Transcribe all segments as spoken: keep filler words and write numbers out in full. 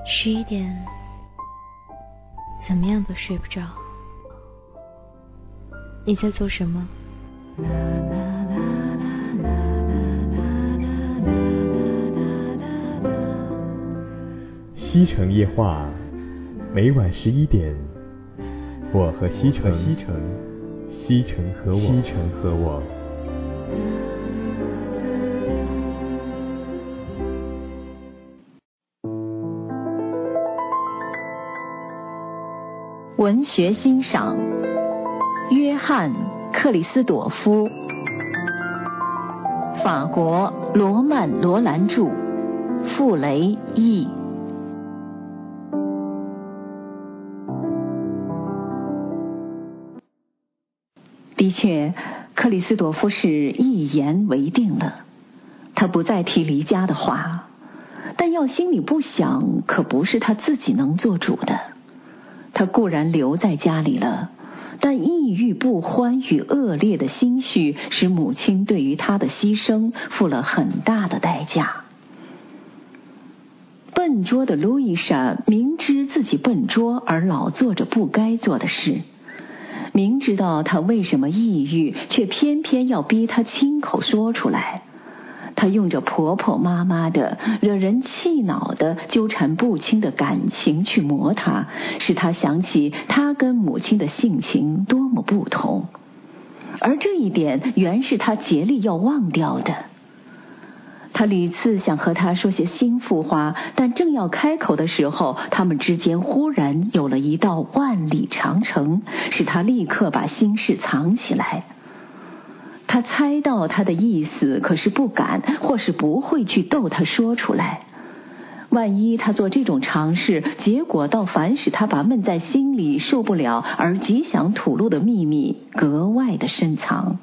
十一点，怎么样都睡不着。你在做什么？ 西城夜话，每晚十一点，我和西城，西城，西城和我，西城和我。 文学欣赏，约翰·克里斯朵夫，法国罗曼·罗兰著，傅雷译。的确，克里斯朵夫是一言为定了，他不再提离家的话，但要心里不想，可不是他自己能做主的。他固然留在家里了，但抑郁不欢与恶劣的心绪使母亲对于他的牺牲付了很大的代价。笨拙的路易莎明知自己笨拙而老做着不该做的事，明知道他为什么抑郁，却偏偏要逼他亲口说出来。他用着婆婆妈妈的惹人气恼的纠缠不清的感情去磨他，使他想起他跟母亲的性情多么不同，而这一点原是他竭力要忘掉的。他屡次想和他说些心腹话，但正要开口的时候，他们之间忽然有了一道万里长城，使他立刻把心事藏起来。他猜到他的意思，可是不敢或是不会去逗他说出来。万一他做这种尝试，结果倒反使他把闷在心里受不了而极想吐露的秘密格外的深藏。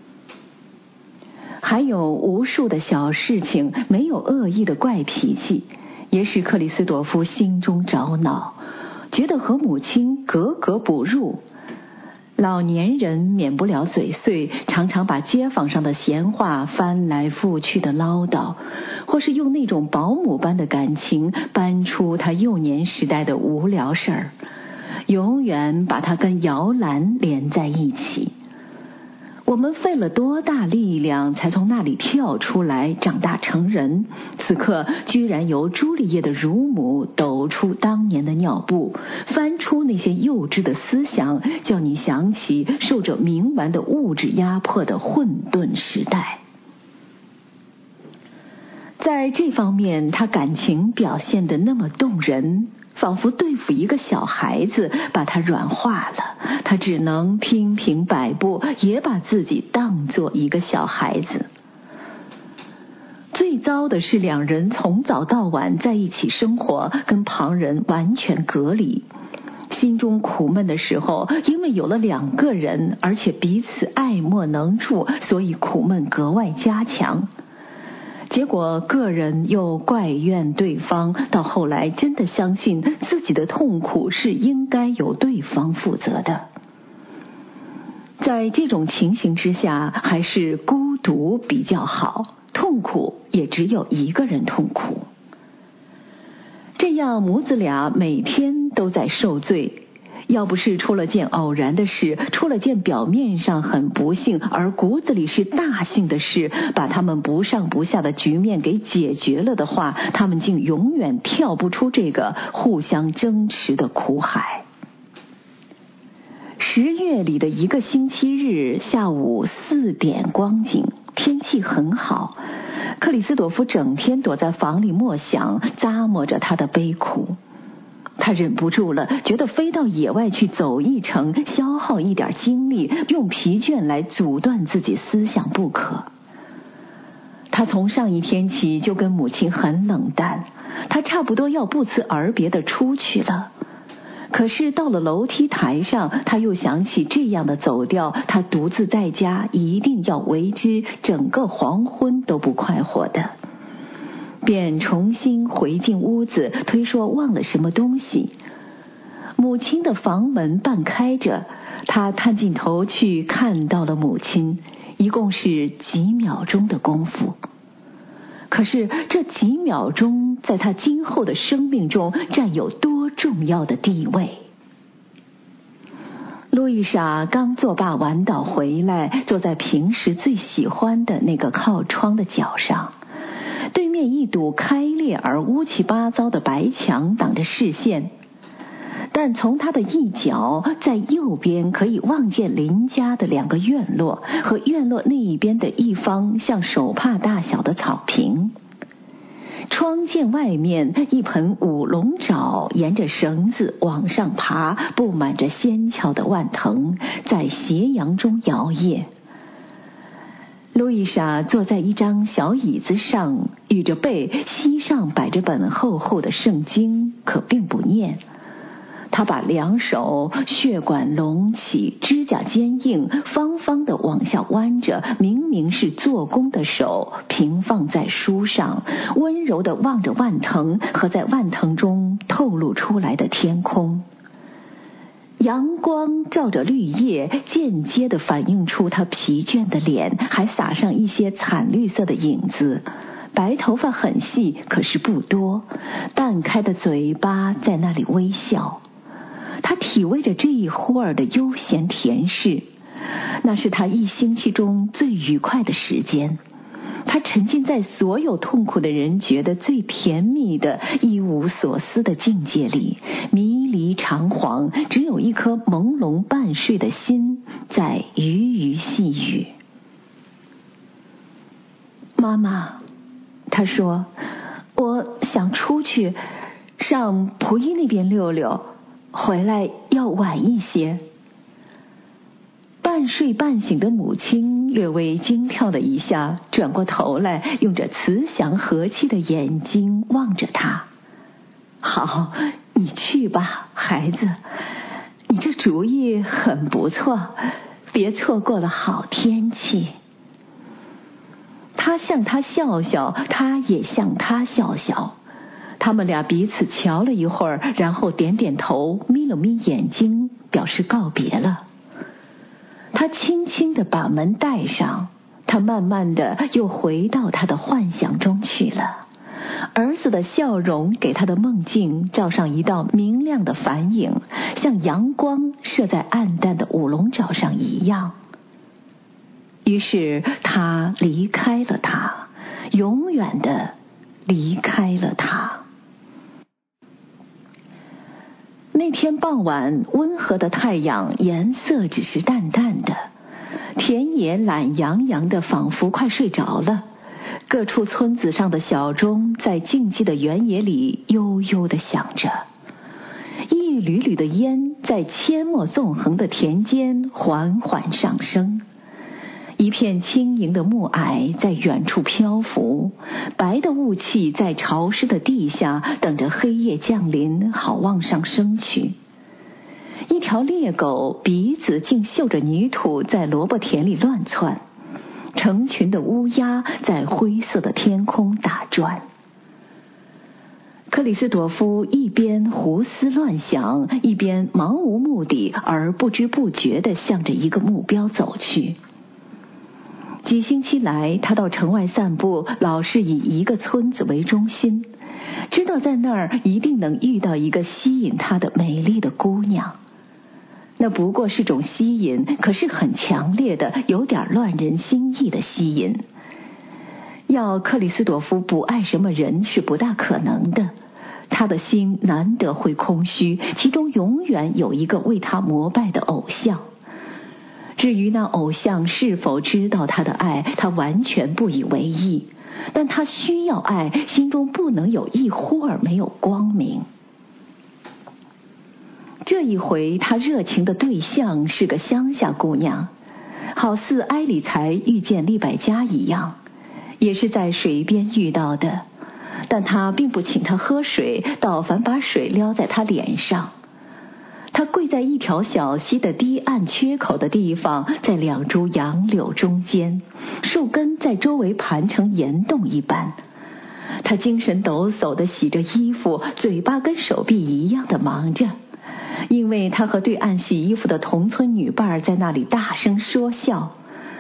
还有无数的小事情，没有恶意的怪脾气，也使克里斯朵夫心中着恼，觉得和母亲格格不入。老年人免不了嘴碎，常常把街坊上的闲话翻来覆去的唠叨，或是用那种保姆般的感情搬出他幼年时代的无聊事儿，永远把他跟摇篮连在一起。我们费了多大力量才从那里跳出来长大成人，此刻居然由朱丽叶的乳母抖出当年的尿布，翻出那些幼稚的思想，叫你想起受着冥顽的物质压迫的混沌时代。在这方面，他感情表现得那么动人，仿佛对付一个小孩子，把他软化了。他只能听凭摆布，也把自己当作一个小孩子。最糟的是，两人从早到晚在一起生活，跟旁人完全隔离。心中苦闷的时候，因为有了两个人，而且彼此爱莫能助，所以苦闷格外加强。结果个人又怪怨对方，到后来真的相信自己的痛苦是应该由对方负责的。在这种情形之下，还是孤独比较好，痛苦也只有一个人痛苦。这样母子俩每天都在受罪。要不是出了件偶然的事，出了件表面上很不幸而骨子里是大幸的事，把他们不上不下的局面给解决了的话，他们竟永远跳不出这个互相争持的苦海。十月里的一个星期日下午四点光景，天气很好，克里斯朵夫整天躲在房里默想，咂摸着他的悲苦。他忍不住了，觉得非到野外去走一程，消耗一点精力，用疲倦来阻断自己思想不可。他从上一天起就跟母亲很冷淡，他差不多要不辞而别地出去了。可是到了楼梯台上，他又想起这样的走调，他独自在家一定要为之整个黄昏都不快活的。便重新回进屋子，推说忘了什么东西。母亲的房门半开着，他探进头去看到了母亲，一共是几秒钟的功夫。可是这几秒钟在他今后的生命中占有多重要的地位。路易莎刚作罢晚岛回来，坐在平时最喜欢的那个靠窗的角上，对面一堵开裂而乌七八糟的白墙挡着视线，但从他的一角，在右边可以望见邻家的两个院落和院落那一边的一方像手帕大小的草坪。窗间外面一盆五龙爪沿着绳子往上爬，布满着纤巧的蔓藤，在斜阳中摇曳。路易莎坐在一张小椅子上，倚着背，膝上摆着本厚厚的圣经，可并不念。他把两手血管隆起，指甲坚硬，方方的往下弯着，明明是做工的手，平放在书上，温柔地望着蔓藤和在蔓藤中透露出来的天空。阳光照着绿叶，间接地反映出他疲倦的脸，还洒上一些惨绿色的影子。白头发很细，可是不多，淡开的嘴巴在那里微笑。他体味着这一忽儿的悠闲恬适，那是他一星期中最愉快的时间。他沉浸在所有痛苦的人觉得最甜蜜的一无所思的境界里，迷离长惶，只有一颗朦胧半睡的心在鱼鱼细语。妈妈，他说，我想出去上蒲一那边溜溜，回来要晚一些。半睡半醒的母亲略微惊跳了一下，转过头来，用着慈祥和气的眼睛望着他。好，你去吧，孩子，你这主意很不错，别错过了好天气。他向他笑笑，他也向他笑笑。他们俩彼此瞧了一会儿，然后点点头，眯了眯眼睛，表示告别了。他轻轻地把门带上，他慢慢地又回到他的幻想中去了。儿子的笑容给他的梦境照上一道明亮的反影，像阳光射在暗淡的五龙爪上一样。于是他离开了他，永远地离开了他。那天傍晚，温和的太阳颜色只是淡淡的，田野懒洋洋的，仿佛快睡着了。各处村子上的小钟在静寂的原野里悠悠地响着，一缕缕的烟在阡陌纵横的田间缓缓上升。一片轻盈的暮霭在远处漂浮，白的雾气在潮湿的地下等着黑夜降临，好往上升去。一条猎狗鼻子竟嗅着泥土，在萝卜田里乱窜。成群的乌鸦在灰色的天空打转。克里斯朵夫一边胡思乱想，一边茫无目的而不知不觉地向着一个目标走去。几星期来，他到城外散步，老是以一个村子为中心，知道在那儿一定能遇到一个吸引他的美丽的姑娘。那不过是种吸引，可是很强烈的，有点乱人心意的吸引。要克里斯朵夫不爱什么人是不大可能的，他的心难得会空虚，其中永远有一个为他膜拜的偶像。至于那偶像是否知道他的爱，他完全不以为意，但他需要爱，心中不能有一忽儿没有光明。这一回他热情的对象是个乡下姑娘，好似埃里才遇见利百加一样，也是在水边遇到的，但他并不请她喝水，倒反把水撩在她脸上。他跪在一条小溪的堤岸缺口的地方，在两株杨柳中间，树根在周围盘成岩洞一般。他精神抖擞地洗着衣服，嘴巴跟手臂一样的忙着，因为他和对岸洗衣服的同村女伴在那里大声说笑。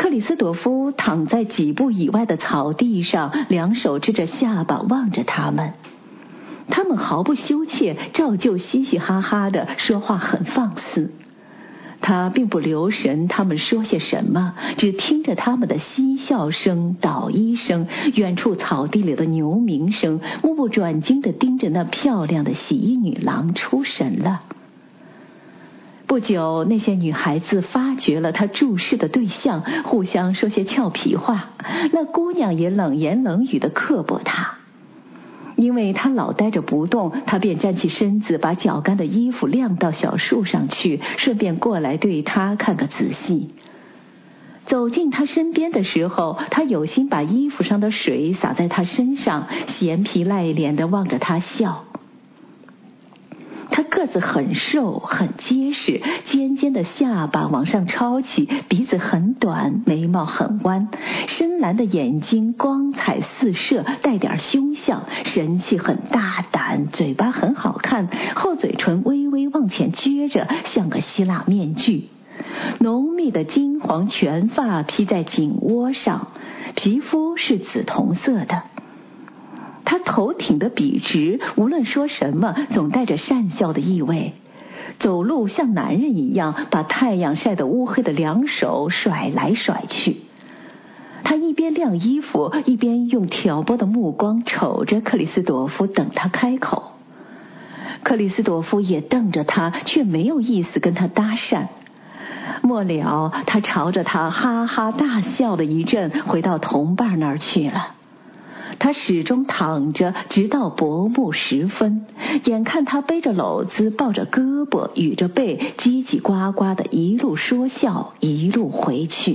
克里斯朵夫躺在几步以外的草地上，两手支着下巴望着他们。他们毫不羞怯，照旧嘻嘻哈哈的说话，很放肆。他并不留神他们说些什么，只听着他们的嬉笑声、捣衣声，远处草地里的牛鸣声，目不转睛地盯着那漂亮的洗衣女郎出神了。不久，那些女孩子发觉了他注视的对象，互相说些俏皮话，那姑娘也冷言冷语地刻薄他。因为他老呆着不动，他便站起身子，把脚干的衣服晾到小树上去，顺便过来对他看个仔细。走近他身边的时候，他有心把衣服上的水洒在他身上，闲皮赖脸地望着他笑。他个子很瘦很结实，尖尖的下巴往上抄起，鼻子很短，眉毛很弯，深蓝的眼睛光彩四射，带点凶相，神气很大胆，嘴巴很好看，后嘴唇微微往前撅着，像个希腊面具。浓密的金黄全发披在颈窝上，皮肤是紫铜色的。他头挺得笔直，无论说什么总带着善笑的意味，走路像男人一样，把太阳晒得乌黑的两手甩来甩去。他一边晾衣服，一边用挑拨的目光瞅着克里斯朵夫，等他开口。克里斯朵夫也瞪着他，却没有意思跟他搭讪。末了，他朝着他哈哈大笑了一阵，回到同伴那儿去了。他始终躺着，直到薄暮时分，眼看他背着篓子，抱着胳膊，捋着背，叽叽呱呱的一路说笑，一路回去。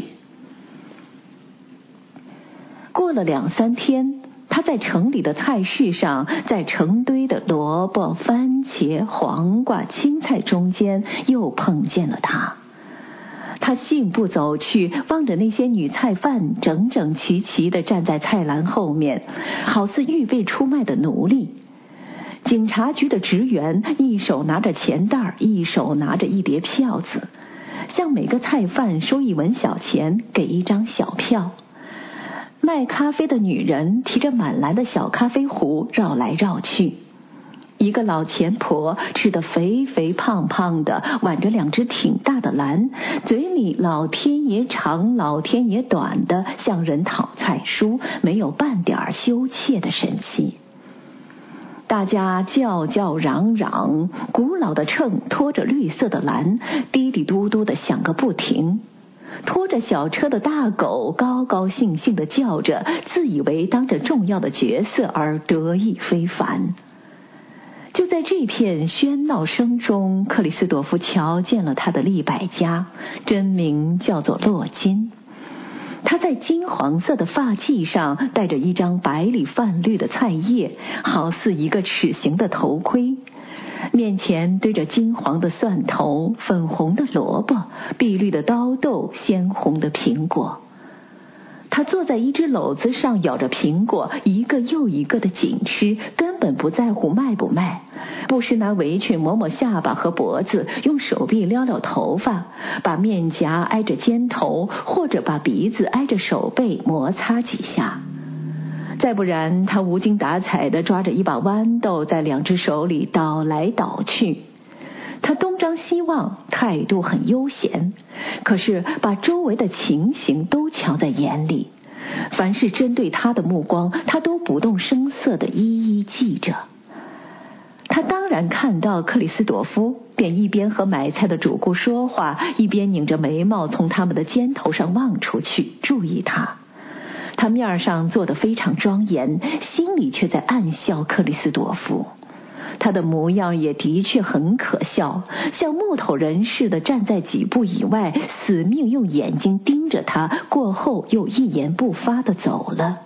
过了两三天，他在城里的菜市上，在成堆的萝卜、番茄、黄瓜、青菜中间，又碰见了他。他信步走去，望着那些女菜贩整整齐齐地站在菜篮后面，好似预备出卖的奴隶。警察局的职员一手拿着钱袋，一手拿着一叠票子，向每个菜贩收一文小钱，给一张小票。卖咖啡的女人提着满篮的小咖啡壶绕来绕去。一个老钱婆吃得肥肥胖胖的，挽着两只挺大的篮，嘴里老天爷长老天爷短的，向人讨菜书，没有半点羞怯的神气。大家叫叫嚷嚷，古老的秤拖着绿色的篮，滴滴嘟嘟的响个不停。拖着小车的大狗高高兴兴地叫着，自以为当着重要的角色而得意非凡。就在这片喧闹声中，克里斯朵夫瞧见了他的利百加，真名叫做洛金。他在金黄色的发髻上戴着一张白里泛绿的菜叶，好似一个齿形的头盔。面前堆着金黄的蒜头、粉红的萝卜、碧绿的刀豆、鲜红的苹果。他坐在一只篓子上，咬着苹果，一个又一个的紧吃，根本不在乎卖不卖，不时拿围裙抹抹下巴和脖子，用手臂撩撩头发，把面颊挨着肩头，或者把鼻子挨着手背摩擦几下。再不然，他无精打采地抓着一把豌豆，在两只手里倒来倒去。他东张西望，态度很悠闲，可是把周围的情形都瞧在眼里。凡是针对他的目光，他都不动声色地一一记着。他当然看到克里斯朵夫，便一边和买菜的主顾说话，一边拧着眉毛从他们的肩头上望出去，注意他。他面上做得非常庄严，心里却在暗笑克里斯朵夫。他的模样也的确很可笑，像木头人似的站在几步以外，死命用眼睛盯着他，过后又一言不发地走了。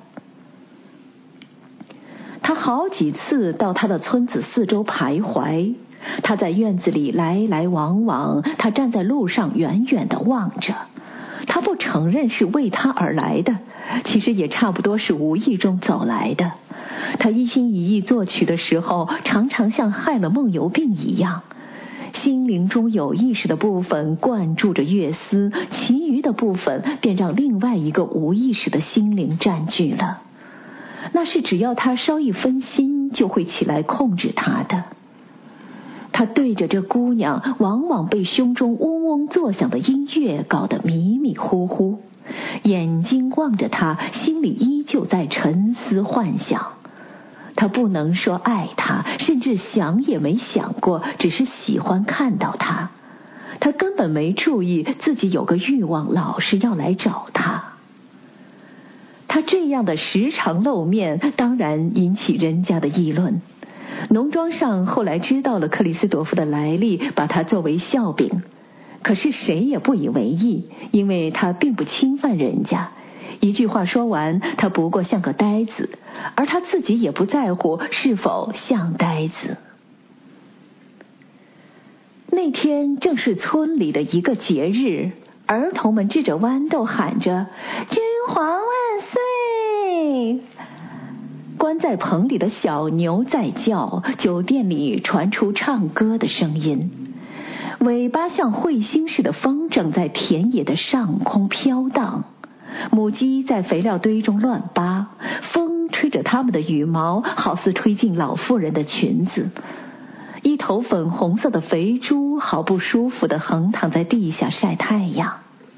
他好几次到他的村子四周徘徊，他在院子里来来往往，他站在路上远远地望着。他不承认是为他而来的，其实也差不多是无意中走来的。他一心一意作曲的时候，常常像害了梦游病一样，心灵中有意识的部分灌注着乐思，其余余的部分便让另外一个无意识的心灵占据了。那是只要他稍一分心，就会起来控制他的。他对着这姑娘往往被胸中嗡嗡作响的音乐搞得迷迷糊糊，眼睛望着她，心里依旧在沉思幻想。他不能说爱她，甚至想也没想过，只是喜欢看到她。他根本没注意自己有个欲望老是要来找他。他这样的时常露面，当然引起人家的议论。农庄上后来知道了克里斯朵夫的来历，把他作为笑柄，可是谁也不以为意，因为他并不侵犯人家。一句话说完，他不过像个呆子，而他自己也不在乎是否像呆子。那天正是村里的一个节日，儿童们支着豌豆喊着君皇万岁。关在棚里的小牛在叫，酒店里传出唱歌的声音，尾巴像彗星似的风筝在田野的上空飘荡，母鸡在肥料堆中乱扒，风吹着它们的羽毛，好似吹进老妇人的裙子。一头粉红色的肥猪好不舒服地横躺在地下晒太阳。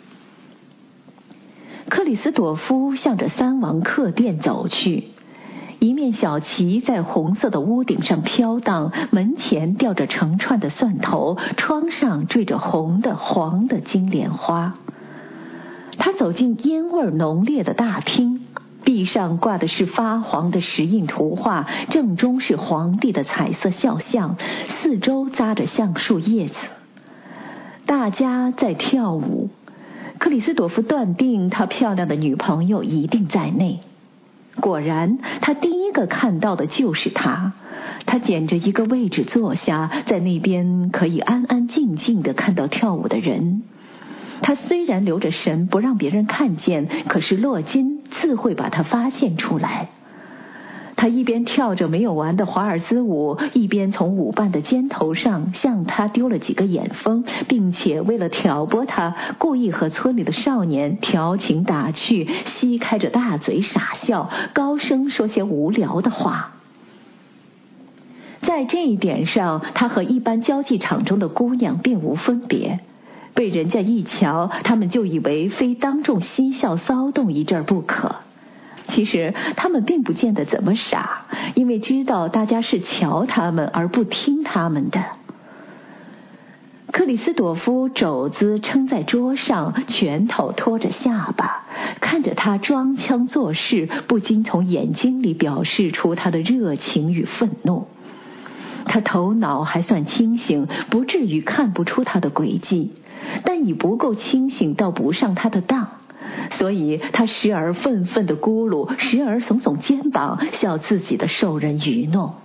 克里斯朵夫向着三王客店走去，一面小旗在红色的屋顶上飘荡，门前吊着成串的蒜头，窗上缀着红的黄的金莲花。他走进烟味浓烈的大厅，壁上挂的是发黄的石印图画，正中是皇帝的彩色肖像，四周扎着橡树叶子。大家在跳舞，克里斯朵夫断定他漂亮的女朋友一定在内。果然，他第一个看到的就是她。他捡着一个位置坐下，在那边可以安安静静地看到跳舞的人。他虽然留着神不让别人看见，可是洛金自会把他发现出来。他一边跳着没有完的华尔兹舞，一边从舞伴的肩头上向他丢了几个眼风，并且为了挑拨他，故意和村里的少年调情打趣，嘻开着大嘴傻笑，高声说些无聊的话。在这一点上，他和一般交际场中的姑娘并无分别。被人家一瞧，他们就以为非当众嬉笑骚动一阵不可。其实他们并不见得怎么傻，因为知道大家是瞧他们而不听他们的。克里斯朵夫肘子撑在桌上，拳头托着下巴，看着他装腔作势，不禁从眼睛里表示出他的热情与愤怒。他头脑还算清醒，不至于看不出他的诡计，但已不够清醒到不上他的当，所以他时而愤愤地咕噜，时而耸耸肩膀，笑自己的受人愚弄。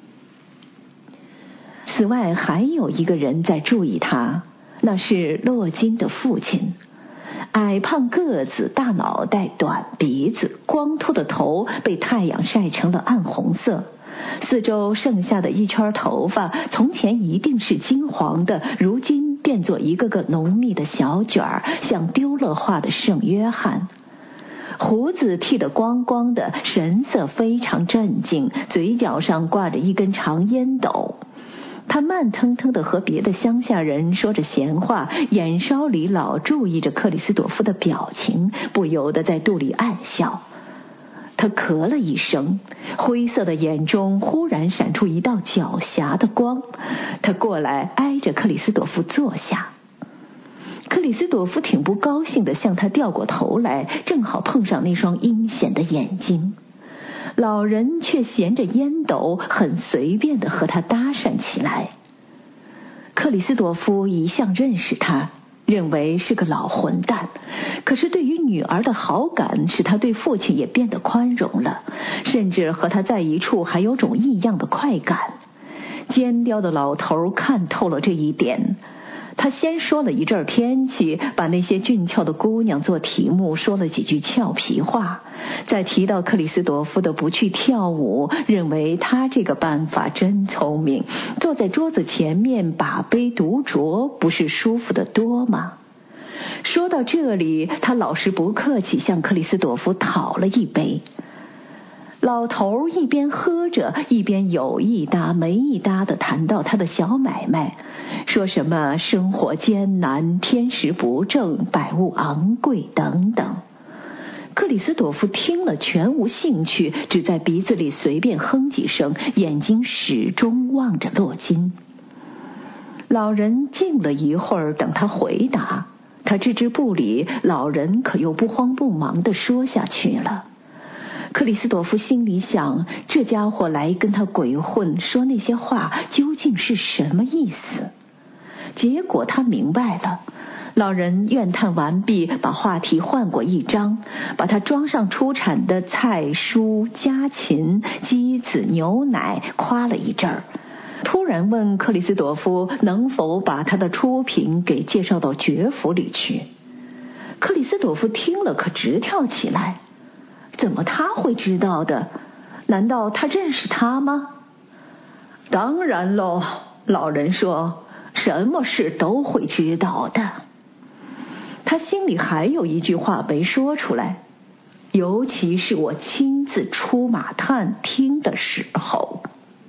此外还有一个人在注意他，那是洛金的父亲。矮胖个子，大脑袋，短鼻子，光秃的头被太阳晒成了暗红色，四周剩下的一圈头发从前一定是金黄的，如今变作一个个浓密的小卷儿，像丢了画的圣约翰。胡子剃得光光的，神色非常镇静，嘴角上挂着一根长烟斗。他慢腾腾地和别的乡下人说着闲话，眼梢里老注意着克里斯朵夫的表情，不由得在肚里暗笑。他咳了一声，灰色的眼中忽然闪出一道狡黠的光。他过来挨着克里斯朵夫坐下。克里斯朵夫挺不高兴地向他掉过头来，正好碰上那双阴险的眼睛。老人却衔着烟斗，很随便地和他搭讪起来。克里斯朵夫一向认识他，认为是个老混蛋，可是对于女儿的好感使他对父亲也变得宽容了，甚至和他在一处还有种异样的快感。尖刁的老头看透了这一点，他先说了一阵天气，把那些俊俏的姑娘做题目，说了几句俏皮话，再提到克里斯朵夫的不去跳舞，认为他这个办法真聪明，坐在桌子前面把杯独酌，不是舒服得多吗？ 说到这里，他老实不客气向克里斯朵夫讨了一杯。老头一边喝着，一边有一搭没一搭地谈到他的小买卖，说什么生活艰难，天时不正，百物昂贵等等。克里斯朵夫听了全无兴趣，只在鼻子里随便哼几声，眼睛始终望着洛金。老人静了一会儿，等他回答，他置之不理，老人可又不慌不忙地说下去了。克里斯朵夫心里想，这家伙来跟他鬼混，说那些话究竟是什么意思？结果他明白了。老人怨叹完毕，把话题换过一张，把他装上出产的菜蔬、家禽、鸡子、牛奶夸了一阵儿，突然问克里斯朵夫能否把他的出品给介绍到爵府里去。克里斯朵夫听了可直跳起来，怎么他会知道的？难道他认识他吗？当然喽，老人说，什么事都会知道的。他心里还有一句话没说出来，尤其是我亲自出马探听的时候。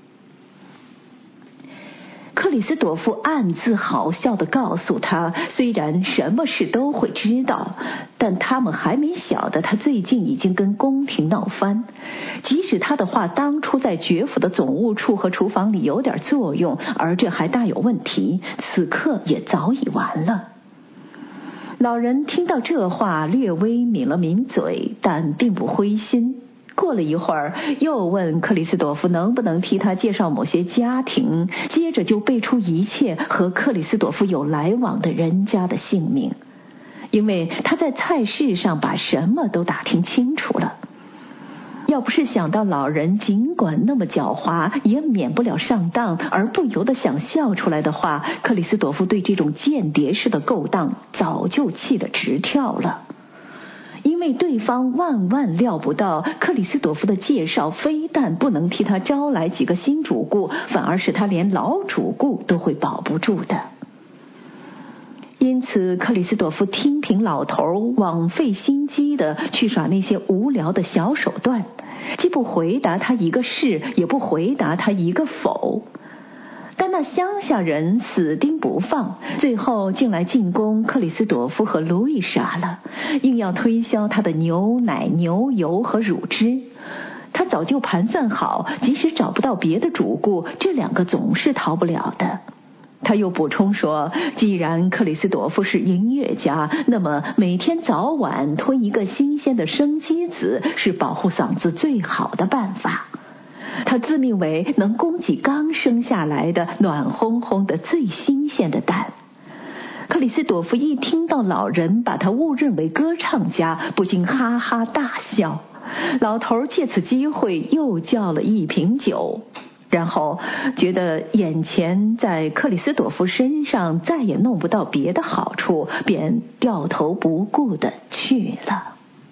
克里斯朵夫暗自好笑地告诉他，虽然什么事都会知道，但他们还没晓得他最近已经跟宫廷闹翻。即使他的话当初在爵府的总务处和厨房里有点作用，而这还大有问题，此刻也早已完了。老人听到这话，略微抿了抿嘴，但并不灰心。过了一会儿，又问克里斯朵夫能不能替他介绍某些家庭，接着就背出一切和克里斯朵夫有来往的人家的姓名，因为他在菜市上把什么都打听清楚了。要不是想到老人尽管那么狡猾，也免不了上当，而不由得想笑出来的话，克里斯朵夫对这种间谍式的勾当早就气得直跳了。因为对方万万料不到，克里斯朵夫的介绍非但不能替他招来几个新主顾，反而是他连老主顾都会保不住的。因此克里斯朵夫听凭老头枉费心机的去耍那些无聊的小手段，既不回答他一个是，也不回答他一个否。但那乡下人死盯不放，最后竟来进攻克里斯朵夫和路易莎了，硬要推销他的牛奶、牛油和乳汁。他早就盘算好，即使找不到别的主顾，这两个总是逃不了的。他又补充说，既然克里斯朵夫是音乐家，那么每天早晚吞一个新鲜的生鸡子是保护嗓子最好的办法。他自命为能供给刚生下来的暖烘烘的最新鲜的蛋。克里斯朵夫一听到老人把他误认为歌唱家，不禁哈哈大笑。老头借此机会又叫了一瓶酒，然后觉得眼前在克里斯朵夫身上再也弄不到别的好处，便掉头不顾地去了。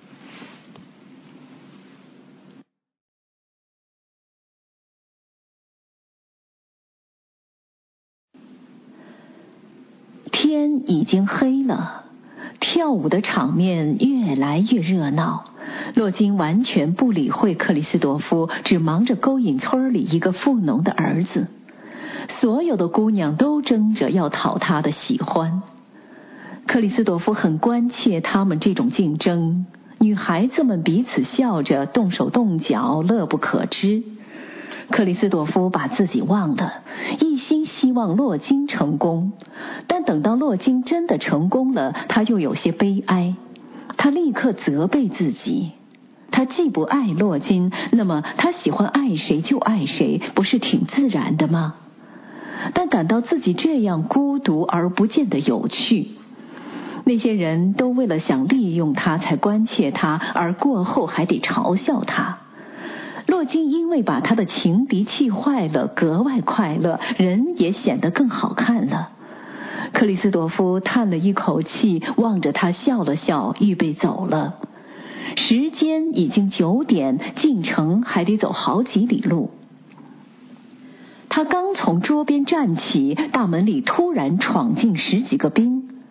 天已经黑了，跳舞的场面越来越热闹。洛金完全不理会克里斯朵夫，只忙着勾引村里一个富农的儿子。所有的姑娘都争着要讨他的喜欢。克里斯朵夫很关切他们这种竞争，女孩子们彼此笑着动手动脚，乐不可支。克里斯朵夫把自己忘了，一心希望洛金成功，但等到洛金真的成功了，他又有些悲哀。他立刻责备自己，他既不爱洛金，那么他喜欢爱谁就爱谁，不是挺自然的吗？但感到自己这样孤独而不见得有趣。那些人都为了想利用他才关切他，而过后还得嘲笑他。洛金因为把他的情敌气坏了，格外快乐，人也显得更好看了。克里斯朵夫叹了一口气，望着他笑了笑，预备走了。时间已经九点，进城还得走好几里路。他刚从桌边站起，大门里突然闯进十几个兵。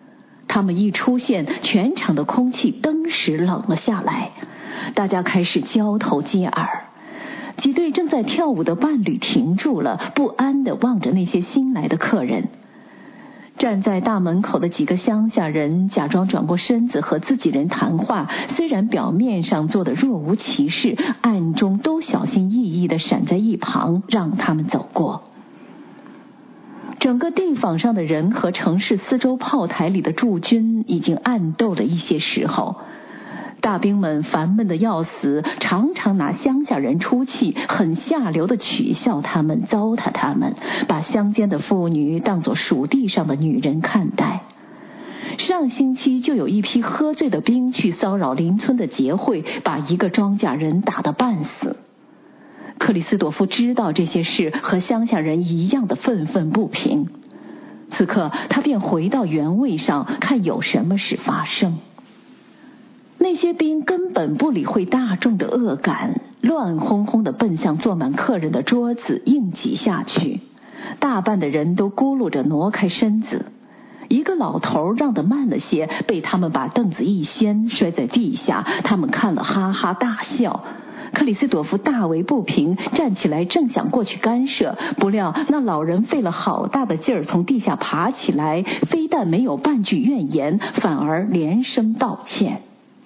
他们一出现，全场的空气登时冷了下来，大家开始交头接耳。几对正在跳舞的伴侣停住了，不安地望着那些新来的客人。站在大门口的几个乡下人假装转过身子和自己人谈话，虽然表面上做得若无其事，暗中都小心翼翼地闪在一旁，让他们走过。整个地坊上的人和城市四周炮台里的驻军已经暗斗了一些时候，大兵们烦闷得要死，常常拿乡下人出气，很下流地取笑他们，糟蹋他们，把乡间的妇女当作属地上的女人看待。上星期就有一批喝醉的兵去骚扰邻村的结会，把一个庄稼人打得半死。克里斯朵夫知道这些事，和乡下人一样的愤愤不平。此刻他便回到原位上，看有什么事发生。那些兵根本不理会大众的恶感，乱哄哄地奔向坐满客人的桌子，硬挤下去。大半的人都咕噜着挪开身子。一个老头让得慢了些，被他们把凳子一掀，摔在地下。他们看了哈哈大笑。克里斯朵夫大为不平，站起来正想过去干涉，不料那老人费了好大的劲儿从地下爬起来，非但没有半句怨言，反而连声道歉。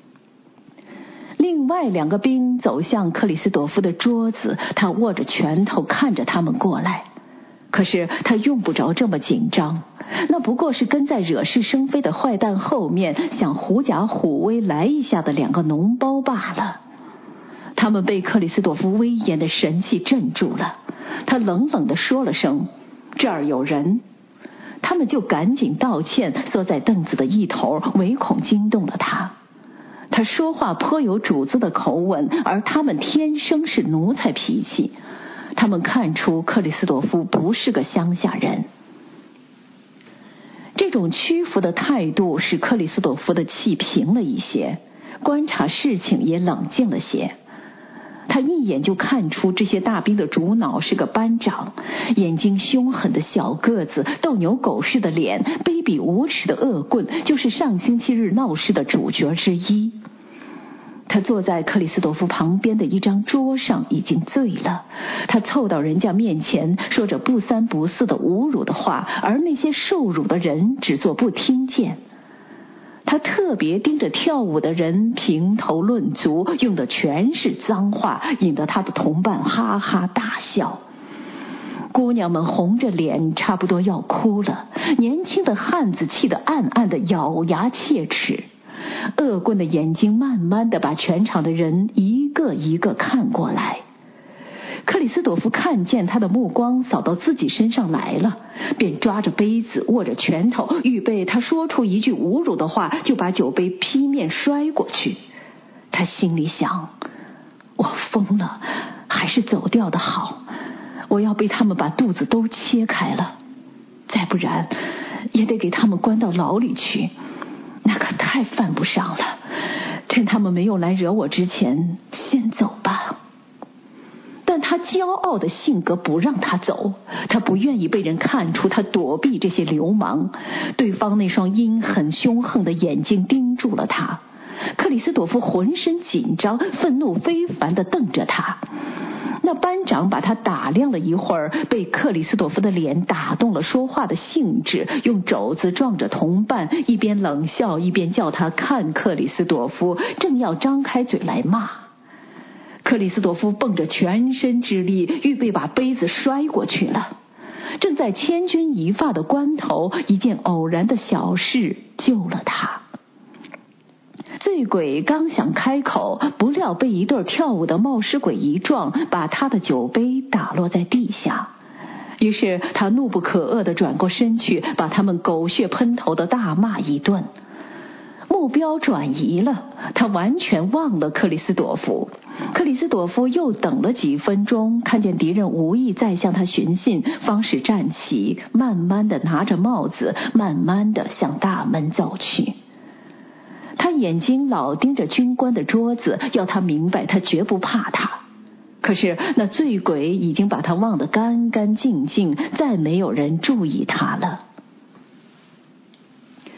另外两个兵走向克里斯朵夫的桌子，他握着拳头看着他们过来。可是他用不着这么紧张，那不过是跟在惹是生非的坏蛋后面想狐假虎威来一下的两个脓包罢了。他们被克里斯朵夫威严的神气镇住了，他冷冷地说了声这儿有人，他们就赶紧道歉，缩在凳子的一头，唯恐惊动了他。他说话颇有主子的口吻，而他们天生是奴才脾气。他们看出克里斯朵夫不是个乡下人。这种屈服的态度使克里斯朵夫的气平了一些，观察事情也冷静了些。他一眼就看出这些大兵的主脑是个班长，眼睛凶狠的小个子，斗牛狗似的脸，卑鄙无耻的恶棍，就是上星期日闹事的主角之一。他坐在克里斯朵夫旁边的一张桌上，已经醉了。他凑到人家面前，说着不三不四的侮辱的话，而那些受辱的人只做不听见。他特别盯着跳舞的人评头论足，用的全是脏话，引得他的同伴哈哈大笑。姑娘们红着脸，差不多要哭了。年轻的汉子气得暗暗的咬牙切齿。恶棍的眼睛慢慢地把全场的人一个一个看过来。克里斯朵夫看见他的目光扫到自己身上来了，便抓着杯子，握着拳头，预备他说出一句侮辱的话，就把酒杯劈面摔过去。他心里想，我疯了，还是走掉的好，我要被他们把肚子都切开了，再不然也得给他们关到牢里去，那可太犯不上了。趁他们没有来惹我之前，先走吧。但他骄傲的性格不让他走，他不愿意被人看出他躲避这些流氓。对方那双阴狠凶横的眼睛盯住了他，克里斯朵夫浑身紧张，愤怒非凡地瞪着他。那班长把他打量了一会儿，被克里斯朵夫的脸打动了说话的兴致，用肘子撞着同伴，一边冷笑一边叫他看克里斯朵夫，正要张开嘴来骂。克里斯朵夫蹦着全身之力，预备把杯子摔过去了。正在千钧一发的关头，一件偶然的小事救了他。醉鬼刚想开口，不料被一对跳舞的冒失鬼一撞，把他的酒杯打落在地下。于是他怒不可遏地转过身去，把他们狗血喷头的大骂一顿。目标转移了，他完全忘了克里斯朵夫。克里斯朵夫又等了几分钟，看见敌人无意再向他寻衅，方始站起，慢慢地拿着帽子，慢慢地向大门走去。他眼睛老盯着军官的桌子，要他明白他绝不怕他。可是那醉鬼已经把他忘得干干净净，再没有人注意他了。他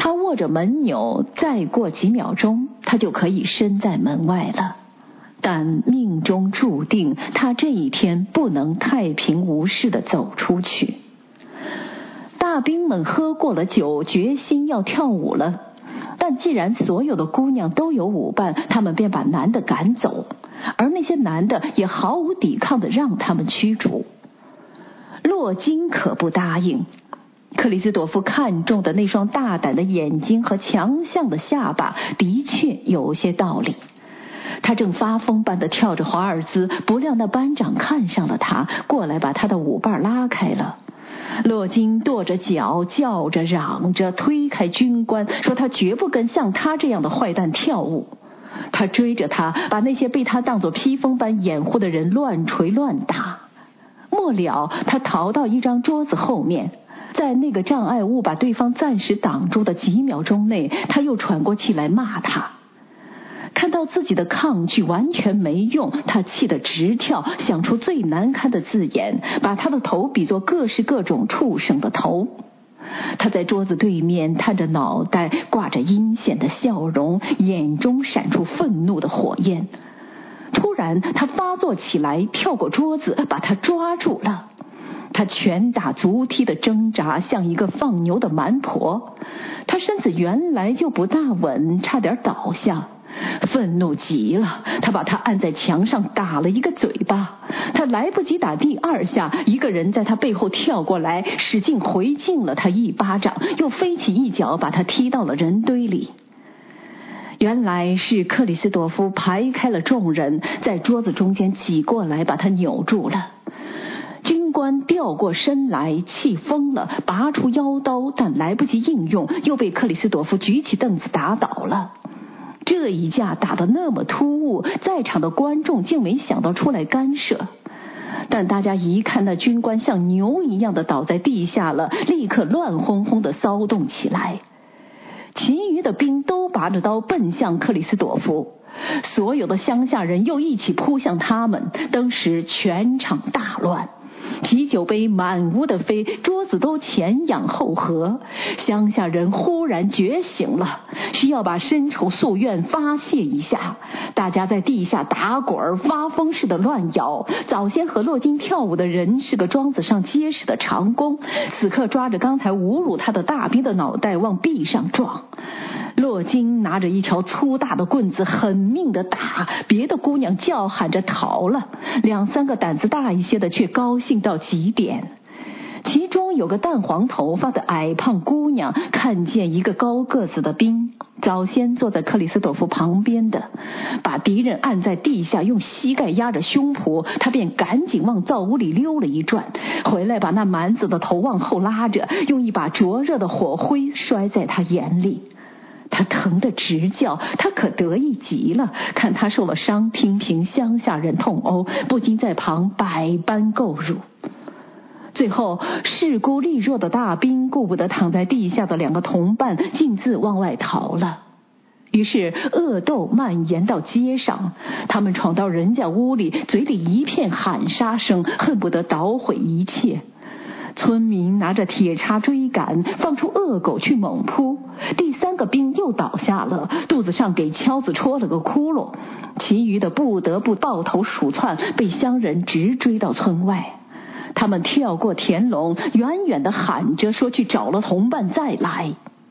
他握着门钮，再过几秒钟，他就可以身在门外了。但命中注定，他这一天不能太平无事地走出去。大兵们喝过了酒，决心要跳舞了。但既然所有的姑娘都有舞伴，他们便把男的赶走，而那些男的也毫无抵抗地让他们驱逐。洛金可不答应。克里斯朵夫看中的那双大胆的眼睛和强项的下巴的确有些道理。他正发疯般地跳着华尔兹，不料那班长看上了他，过来把他的舞伴拉开了。洛金跺着脚，叫着嚷着，推开军官，说他绝不跟像他这样的坏蛋跳舞。他追着他，把那些被他当作披风般掩护的人乱捶乱打。末了，他逃到一张桌子后面，在那个障碍物把对方暂时挡住的几秒钟内，他又喘过气来骂他。看到自己的抗拒完全没用，他气得直跳，想出最难堪的字眼，把他的头比作各式各种畜生的头。他在桌子对面探着脑袋，挂着阴险的笑容，眼中闪出愤怒的火焰。突然他发作起来，跳过桌子，把他抓住了。他拳打足踢的挣扎，像一个放牛的蛮婆。他身子原来就不大稳，差点倒下。愤怒极了，他把他按在墙上打了一个嘴巴。他来不及打第二下，一个人在他背后跳过来，使劲回敬了他一巴掌，又飞起一脚把他踢到了人堆里。原来是克里斯朵夫排开了众人，在桌子中间挤过来，把他扭住了。军官掉过身来，气疯了，拔出腰刀，但来不及应用，又被克里斯朵夫举起凳子打倒了。这一架打得那么突兀，在场的观众竟没想到出来干涉。但大家一看那军官像牛一样的倒在地下了，立刻乱哄哄的骚动起来。其余的兵都拔着刀奔向克里斯朵夫，所有的乡下人又一起扑向他们，当时全场大乱。啤酒杯满屋的飞，桌子都前仰后合。乡下人忽然觉醒了，需要把深仇夙愿发泄一下。大家在地下打滚，发疯似的乱摇。早先和洛金跳舞的人是个庄子上结实的长工，此刻抓着刚才侮辱他的大兵的脑袋往壁上撞。洛金拿着一条粗大的棍子狠命地打，别的姑娘叫喊着逃了，两三个胆子大一些的却高兴到极点。其中有个淡黄头发的矮胖姑娘，看见一个高个子的兵早先坐在克里斯朵夫旁边的，把敌人按在地下，用膝盖压着胸脯，他便赶紧往灶屋里溜了一转，回来把那蛮子的头往后拉着，用一把灼热的火灰摔在他眼里。他疼得直叫，他可得意极了，看他受了伤，听凭乡下人痛殴，不禁在旁百般购入。最后势孤力弱的大兵顾不得躺在地下的两个同伴，径自往外逃了。于是恶斗蔓延到街上，他们闯到人家屋里，嘴里一片喊杀声，恨不得捣毁一切。村民拿着铁叉追赶，放出恶狗去猛扑。第三个兵又倒下了，肚子上给锹子戳了个窟窿。其余的不得不抱头鼠窜，被乡人直追到村外。他们跳过田垄，远远地喊着说去找了同伴再来。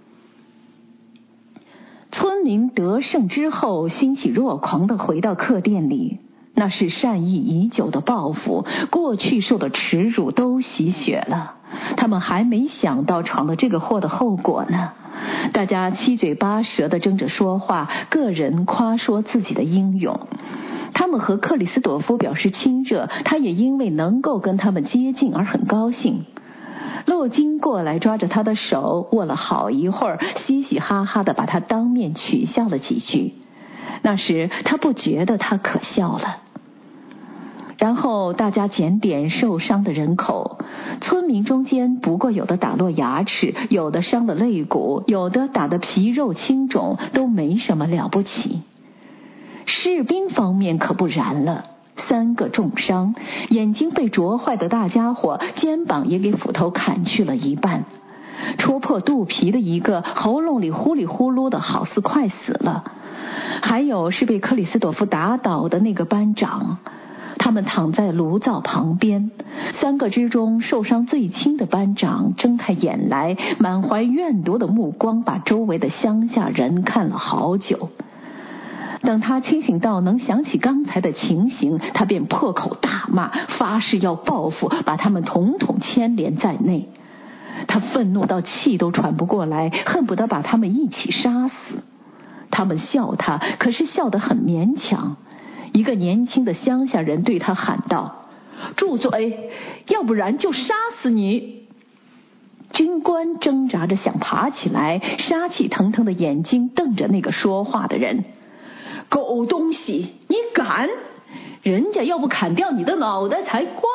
村民得胜之后，欣喜若狂地回到客店里。那是善意已久的报复，过去受的耻辱都洗雪了。他们还没想到闯了这个祸的后果呢。大家七嘴八舌地争着说话，个人夸说自己的英勇。他们和克里斯朵夫表示亲热，他也因为能够跟他们接近而很高兴。洛金过来抓着他的手，握了好一会儿，嘻嘻哈哈地把他当面取笑了几句。那时他不觉得他可笑了。然后大家检点受伤的人口，村民中间不过有的打落牙齿，有的伤了肋骨，有的打得皮肉青肿，都没什么了不起。士兵方面可不然了，三个重伤，眼睛被啄坏的大家伙，肩膀也给斧头砍去了一半。 戳破肚皮的一个喉咙里呼里呼噜的，好似快死了。还有是被克里斯朵夫打倒的那个班长。他们躺在炉灶旁边，三个之中受伤最轻的班长睁开眼来，满怀怨毒的目光把周围的乡下人看了好久。等他清醒到能想起刚才的情形，他便破口大骂，发誓要报复，把他们统统牵连在内。他愤怒到气都喘不过来，恨不得把他们一起杀死。他们笑他，可是笑得很勉强。一个年轻的乡下人对他喊道：住嘴，要不然就杀死你。军官挣扎着想爬起来，杀气腾腾的眼睛瞪着那个说话的人。狗东西，你敢？人家要不砍掉你的脑袋才怪。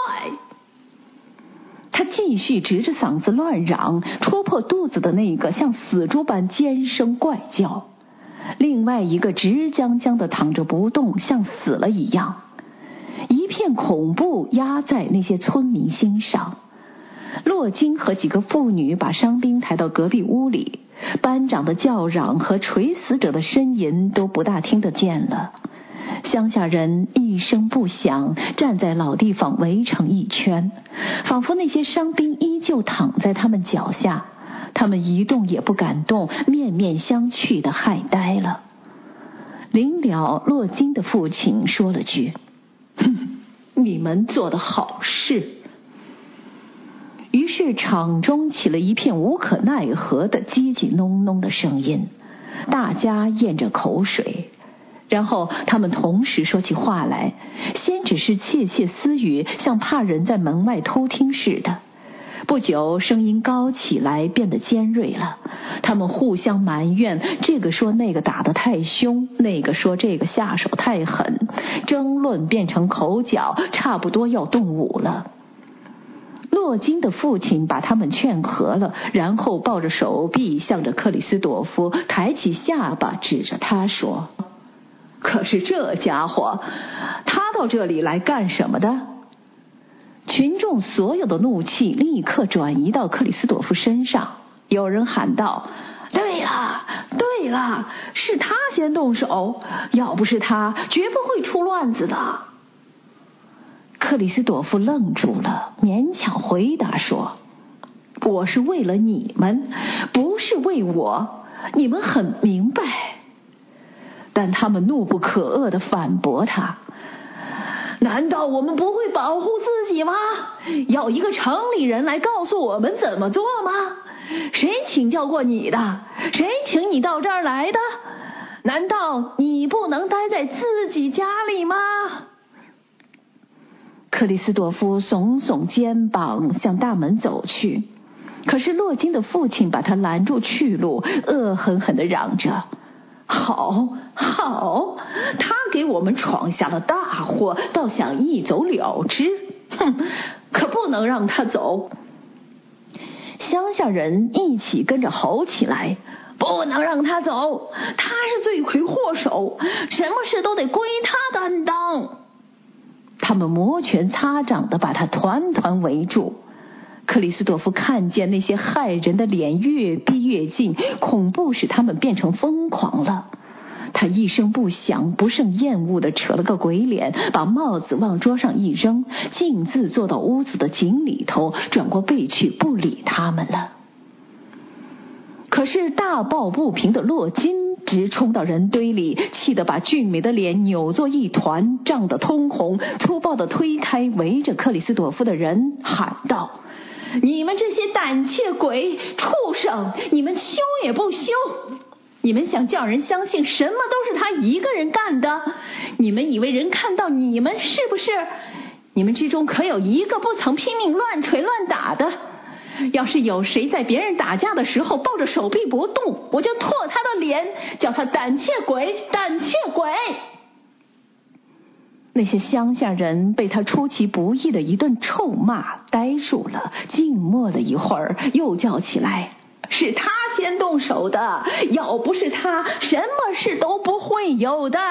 他继续直着嗓子乱嚷，戳破肚子的那个像死猪般尖声怪叫。另外一个直僵僵地躺着不动，像死了一样。一片恐怖压在那些村民心上。洛金和几个妇女把伤兵抬到隔壁屋里，班长的叫嚷和垂死者的呻吟都不大听得见了。乡下人一声不响站在老地方围成一圈，仿佛那些伤兵依旧躺在他们脚下，他们一动也不敢动，面面相觑地害呆了。临了，洛金的父亲说了句：哼，你们做的好事。于是场中起了一片无可奈何的叽叽哝哝的声音，大家咽着口水。然后他们同时说起话来，先只是窃窃私语，像怕人在门外偷听似的。不久声音高起来，变得尖锐了。他们互相埋怨，这个说那个打得太凶，那个说这个下手太狠，争论变成口角，差不多要动武了。洛金的父亲把他们劝和了，然后抱着手臂向着克里斯朵夫抬起下巴，指着他说：可是这家伙，他到这里来干什么的？群众所有的怒气立刻转移到克里斯朵夫身上。有人喊道：对了对了，是他先动手，要不是他绝不会出乱子的。克里斯朵夫愣住了，勉强回答说：我是为了你们，不是为我，你们很明白。但他们怒不可遏地反驳他：难道我们不会保护自己吗？要一个城里人来告诉我们怎么做吗？谁请教过你的？谁请你到这儿来的？难道你不能待在自己家里吗？克里斯朵夫耸耸肩膀向大门走去，可是洛金的父亲把他拦住去路，恶狠狠地嚷着：好好，他给我们闯下了大祸，倒想一走了之，哼，可不能让他走。乡下人一起跟着吼起来：不能让他走，他是罪魁祸首，什么事都得归他担当。他们摩拳擦掌地把他团团围住。克里斯朵夫看见那些害人的脸越逼越近，恐怖使他们变成疯狂了。他一声不响，不胜厌恶地扯了个鬼脸，把帽子往桌上一扔，径自坐到屋子的井里头，转过背去不理他们了。可是大抱不平的洛金直冲到人堆里，气得把俊美的脸扭作一团，涨得通红，粗暴地推开围着克里斯朵夫的人，喊道：你们这些胆怯鬼，畜生，你们羞也不羞！你们想叫人相信什么都是他一个人干的？你们以为人看到你们是不是？你们之中可有一个不曾拼命乱捶乱打的？要是有谁在别人打架的时候抱着手臂不动，我就唾他的脸，叫他胆怯鬼，胆怯鬼！那些乡下人被他出其不意的一顿臭骂呆住了，静默了一会儿，又叫起来：是他先动手的，要不是他，什么事都不会有的。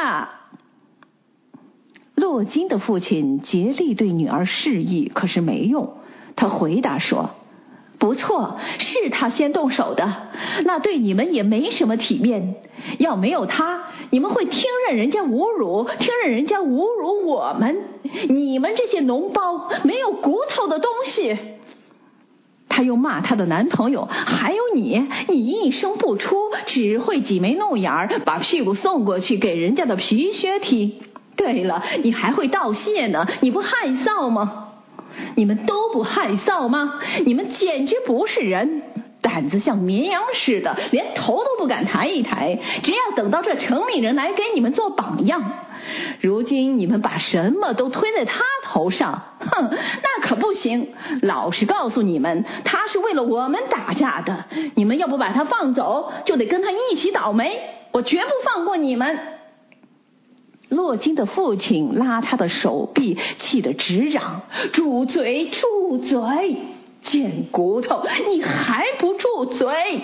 洛金的父亲竭力对女儿示意，可是没用。他回答说： 不错，是他先动手的，那对你们也没什么体面。要没有他，你们会听任人家侮辱，听任人家侮辱我们。你们这些脓包，没有骨头的东西。他又骂她的男朋友，还有你，你一声不出，只会挤眉弄眼儿，把屁股送过去给人家的皮靴踢。对了，你还会道谢呢，你不害臊吗？你们都不害臊吗？你们简直不是人，胆子像绵羊似的，连头都不敢抬一抬，只要等到这城里人来给你们做榜样。如今你们把什么都推在他头上，哼，那可不行。老实告诉你们，他是为了我们打架的，你们要不把他放走，就得跟他一起倒霉，我绝不放过你们。洛金的父亲拉他的手臂，气得直嚷：住嘴，住嘴！贱骨头，你还不住嘴！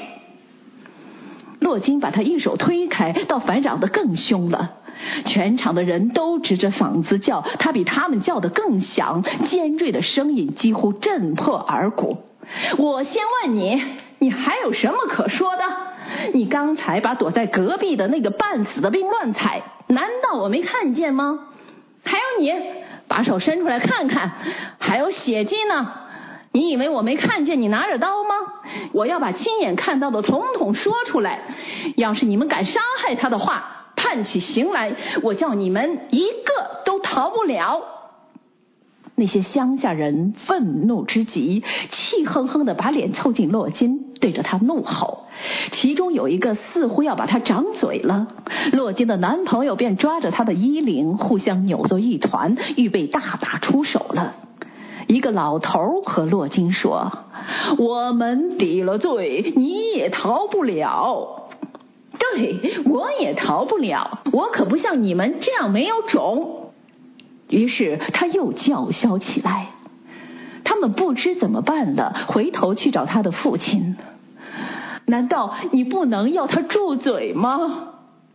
洛金把他一手推开，倒反嚷得更凶了。全场的人都直着嗓子叫，他比他们叫得更响，尖锐的声音几乎震破耳骨。我先问你，你还有什么可说的？你刚才把躲在隔壁的那个半死的兵乱踩，难道我没看见吗？还有你，把手伸出来看看，还有血迹呢，你以为我没看见你拿着刀吗？我要把亲眼看到的统统说出来，要是你们敢伤害他的话，判起刑来，我叫你们一个都逃不了。那些乡下人愤怒之极，气哼哼地把脸凑近洛金，对着他怒吼。其中有一个似乎要把他掌嘴了，洛金的男朋友便抓着他的衣领，互相扭作一团，预备大打出手了。一个老头和洛金说：我们抵了罪，你也逃不了。对，我也逃不了，我可不像你们这样没有种。于是他又叫嚣起来。他们不知怎么办了，回头去找他的父亲。难道你不能要他住嘴吗？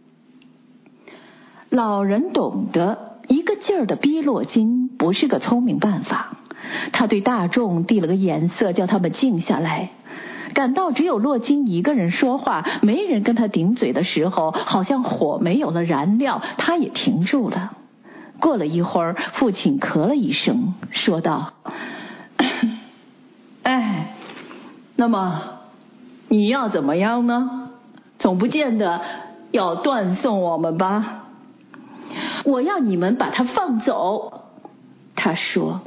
老人懂得一个劲儿的逼洛金不是个聪明办法，他对大众递了个眼色，叫他们静下来。感到只有洛金一个人说话，没人跟他顶嘴的时候，好像火没有了燃料，他也停住了。过了一会儿，父亲咳了一声，说道：哎，那么你要怎么样呢？总不见得要断送我们吧？我要你们把他放走。他说。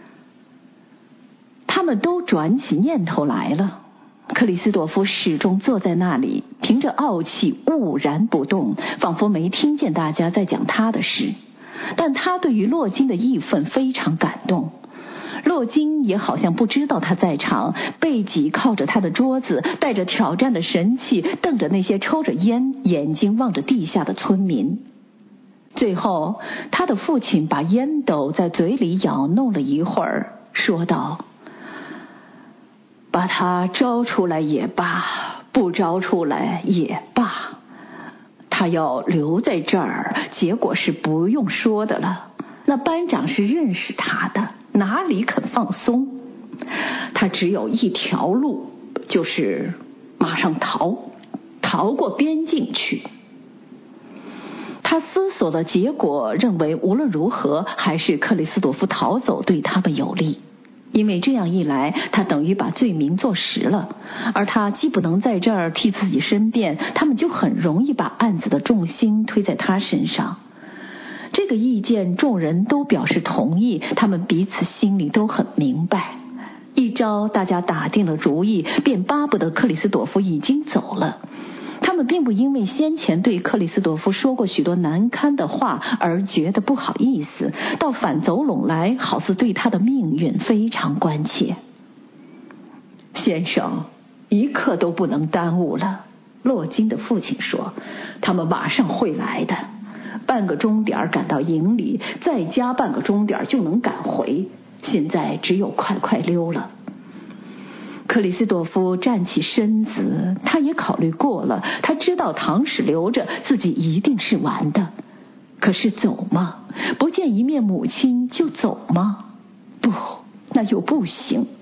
他们都转起念头来了。克里斯朵夫始终坐在那里，凭着傲气兀然不动，仿佛没听见大家在讲他的事。但他对于洛金的义愤非常感动。洛金也好像不知道他在场，背脊靠着他的桌子，带着挑战的神气，瞪着那些抽着烟、眼睛望着地下的村民。最后他的父亲把烟斗在嘴里咬弄了一会儿，说道：把他招出来也罢，不招出来也罢，他要留在这儿，结果是不用说的了。那班长是认识他的，哪里肯放松？他只有一条路，就是马上逃，逃过边境去。他思索的结果认为，无论如何还是克里斯朵夫逃走对他们有利，因为这样一来，他等于把罪名坐实了，而他既不能在这儿替自己申辩，他们就很容易把案子的重心推在他身上。这个意见众人都表示同意，他们彼此心里都很明白。一朝大家打定了主意，便巴不得克里斯朵夫已经走了。他们并不因为先前对克里斯朵夫说过许多难堪的话而觉得不好意思，倒反走拢来，好似对他的命运非常关切。先生，一刻都不能耽误了，洛金的父亲说，他们马上会来的，半个钟点赶到营里，再加半个钟点就能赶回，现在只有快快溜了。克里斯朵夫站起身子，他也考虑过了，他知道唐使留着自己一定是完的。可是走吗？不见一面母亲就走吗？不，那又不行。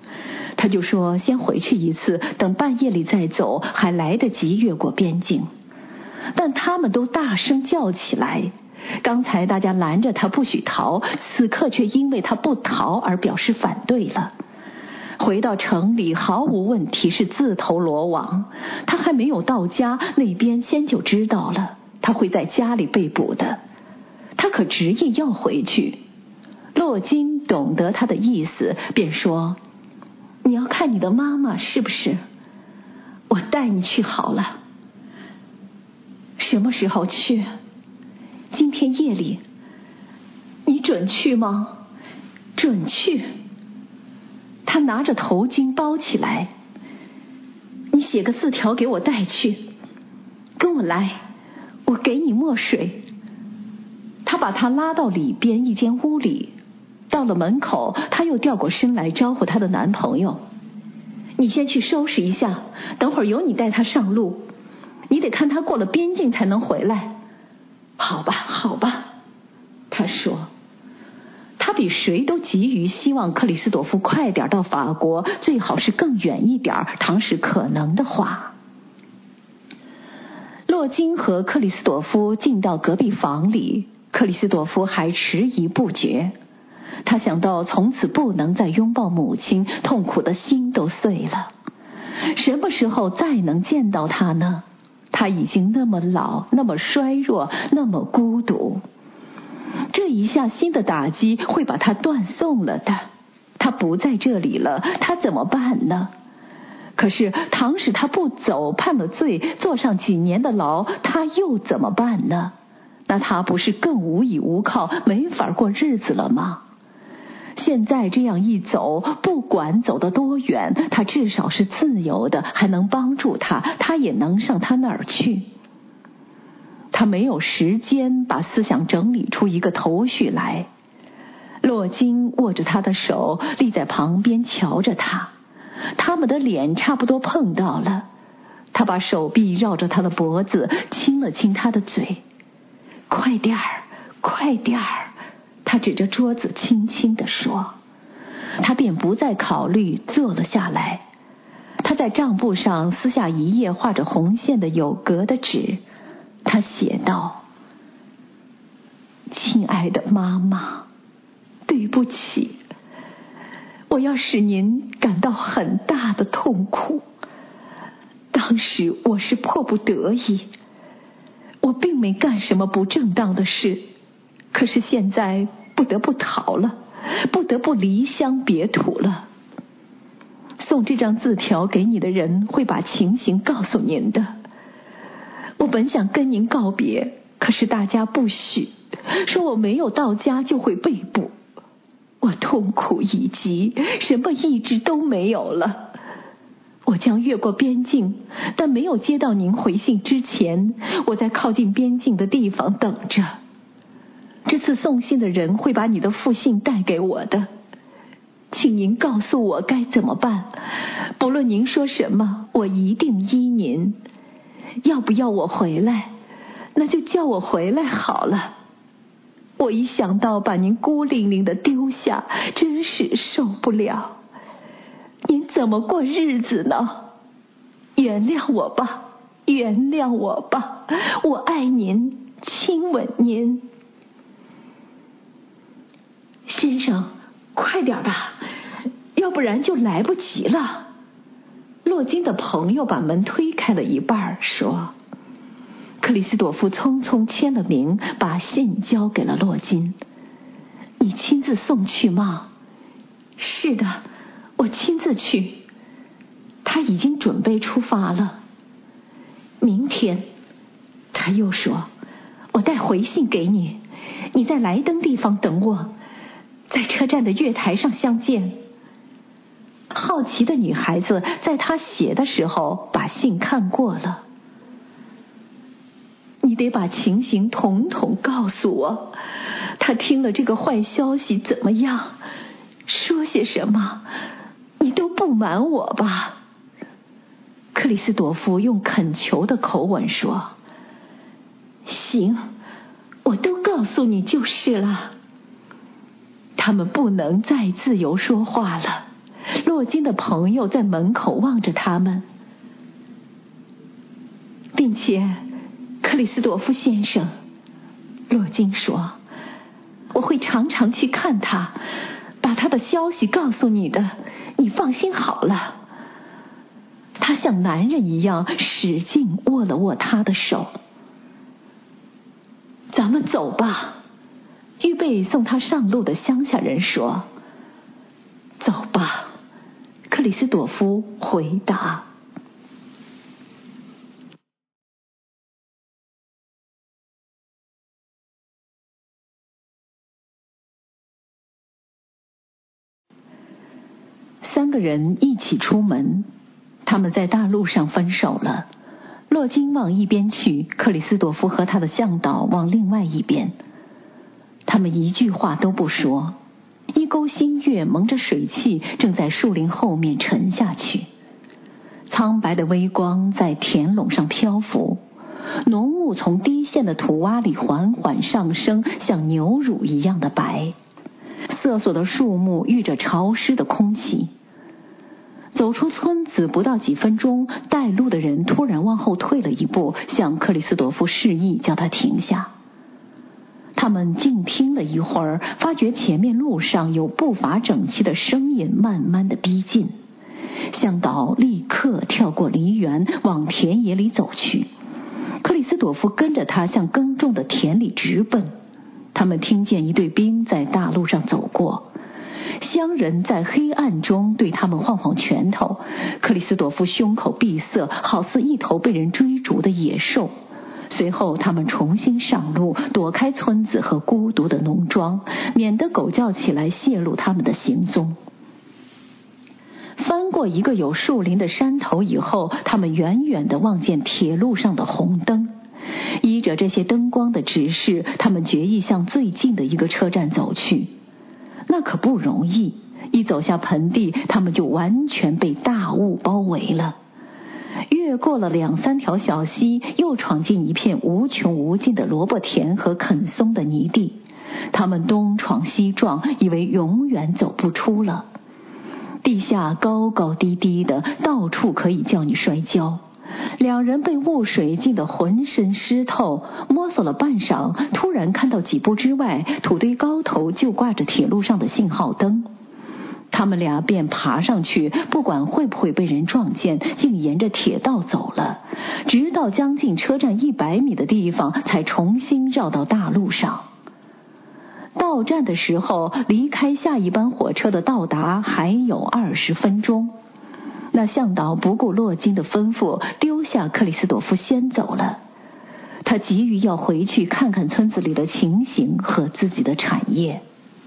他就说先回去一次，等半夜里再走，还来得及越过边境。但他们都大声叫起来，刚才大家拦着他不许逃，此刻却因为他不逃而表示反对了。回到城里毫无问题是自投罗网，他还没有到家，那边先就知道了，他会在家里被捕的。他可执意要回去。洛金懂得他的意思，便说：你要看你的妈妈是不是？我带你去好了。什么时候去？今天夜里。你准去吗？准去。他拿着头巾包起来。你写个字条给我带去。跟我来，我给你墨水。他把他拉到里边一间屋里，到了门口，他又掉过身来招呼他的男朋友：你先去收拾一下，等会儿由你带他上路，你得看他过了边境才能回来。好吧，好吧，他说。他比谁都急于希望克里斯朵夫快点到法国，最好是更远一点，倘使可能的话。洛金和克里斯朵夫进到隔壁房里，克里斯朵夫还迟疑不决。他想到从此不能再拥抱母亲，痛苦的心都碎了。什么时候再能见到他呢？他已经那么老，那么衰弱，那么孤独。这一下新的打击会把他断送了的。他不在这里了，他怎么办呢？可是倘使他不走，判了罪，坐上几年的牢，他又怎么办呢？那他不是更无依无靠，没法过日子了吗？现在这样一走，不管走得多远，他至少是自由的，还能帮助他，他也能上他那儿去。他没有时间把思想整理出一个头绪来。洛金握着他的手，立在旁边瞧着他，他们的脸差不多碰到了。他把手臂绕着他的脖子，亲了亲他的嘴。快点儿，快点儿，他指着桌子轻轻地说。他便不再考虑，坐了下来。他在账簿上撕下一页画着红线的有格的纸，他写道：亲爱的妈妈，对不起，我要使您感到很大的痛苦。当时我是迫不得已，我并没干什么不正当的事，可是现在不得不逃了，不得不离乡别土了。送这张字条给你的人会把情形告诉您的。我本想跟您告别，可是大家不许，说我没有到家就会被捕。我痛苦已极，什么意志都没有了。我将越过边境，但没有接到您回信之前，我在靠近边境的地方等着。这次送信的人会把你的复信带给我的，请您告诉我该怎么办。不论您说什么，我一定依您。要不要我回来？那就叫我回来好了。我一想到把您孤零零的丢下，真是受不了。您怎么过日子呢？原谅我吧，原谅我吧，我爱您，亲吻您。先生，快点吧，要不然就来不及了。洛金的朋友把门推开了一半，说。克里斯朵夫匆匆签了名，把信交给了洛金。你亲自送去吗？是的，我亲自去。他已经准备出发了。明天，他又说，我带回信给你，你在莱登地方等我，在车站的月台上相见。好奇的女孩子在他写的时候把信看过了。你得把情形统统告诉我，他听了这个坏消息怎么样？说些什么？你都不瞒我吧？克里斯朵夫用恳求的口吻说：行，我都告诉你就是了。他们不能再自由说话了。 洛金的朋友在门口望着他们，并且克里斯朵夫先生，洛金说，我会常常去看他，把他的消息告诉你的，你放心好了。他像男人一样使劲握了握他的手。咱们走吧，预备送他上路的乡下人说。走吧，克里斯朵夫回答。三个人一起出门，他们在大路上分手了。洛金往一边去，克里斯朵夫和他的向导往另外一边。他们一句话都不说。一钩新月蒙着水汽，正在树林后面沉下去。苍白的微光在田垄上漂浮，浓雾从低陷的土洼里缓缓上升，像牛乳一样的白。瑟索的树木遇着潮湿的空气。走出村子不到几分钟，带路的人突然往后退了一步，向克里斯朵夫示意叫他停下。他们静听了一会儿，发觉前面路上有步伐整齐的声音慢慢的逼近。向导立刻跳过梨园，往田野里走去。克里斯朵夫跟着他向耕种的田里直奔。他们听见一队兵在大路上走过，乡人在黑暗中对他们晃晃拳头。克里斯朵夫胸口闭塞，好似一头被人追逐的野兽。随后他们重新上路，躲开村子和孤独的农庄，免得狗叫起来泄露他们的行踪。翻过一个有树林的山头以后，他们远远地望见铁路上的红灯。依着这些灯光的指示，他们决意向最近的一个车站走去。那可不容易，一走下盆地，他们就完全被大雾包围了。越过了两三条小溪，又闯进一片无穷无尽的萝卜田和啃松的泥地。他们东闯西撞，以为永远走不出了。地下高高低低的，到处可以叫你摔跤。两人被雾水浸得浑身湿透，摸索了半晌，突然看到几步之外土堆高头就挂着铁路上的信号灯。他们俩便爬上去，不管会不会被人撞见，竟沿着铁道走了，直到将近车站一百米的地方，才重新绕到大路上。到站的时候，离开下一班火车的到达还有二十分钟。那向导不顾洛金的吩咐，丢下克里斯朵夫先走了。他急于要回去看看村子里的情形和自己的产业。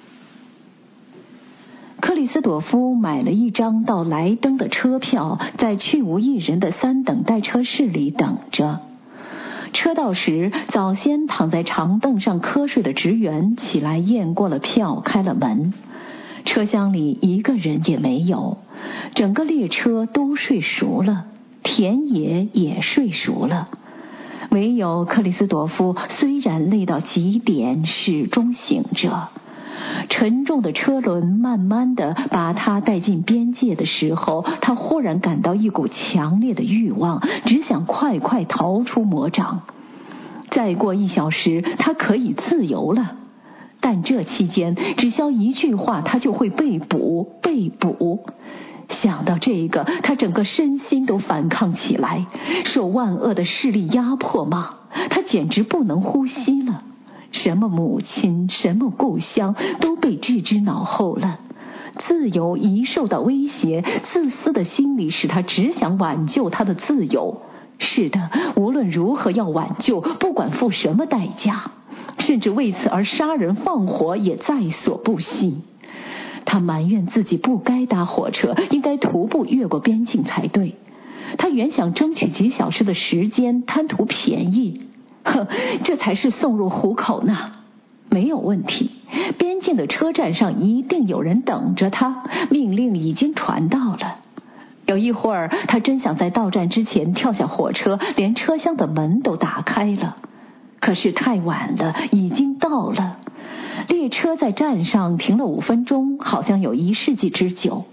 克里斯朵夫买了一张到莱登的车票，在去无一人的三等待车室里等着。车到时，早先躺在长凳上瞌睡的职员起来验过了票，开了门。车厢里一个人也没有，整个列车都睡熟了，田野也睡熟了。唯有克里斯朵夫虽然累到极点，始终醒着。沉重的车轮慢慢地把他带进边界的时候，他忽然感到一股强烈的欲望，只想快快逃出魔掌。再过一小时，他可以自由了。但这期间，只消一句话，他就会被捕，被捕。想到这个，他整个身心都反抗起来，受万恶的势力压迫吗？他简直不能呼吸了。什么母亲，什么故乡，都被置之脑后了。自由一受到威胁，自私的心理使他只想挽救他的自由。是的，无论如何要挽救，不管付什么代价，甚至为此而杀人放火也在所不惜。他埋怨自己不该搭火车，应该徒步越过边境才对。他原想争取几小时的时间，贪图便宜。呵，这才是送入虎口呢。没有问题，边境的车站上一定有人等着他，命令已经传到了。有一会儿，他真想在到站之前跳下火车，连车厢的门都打开了。可是太晚了，已经到了。列车在站上停了五分钟，好像有一世纪之久。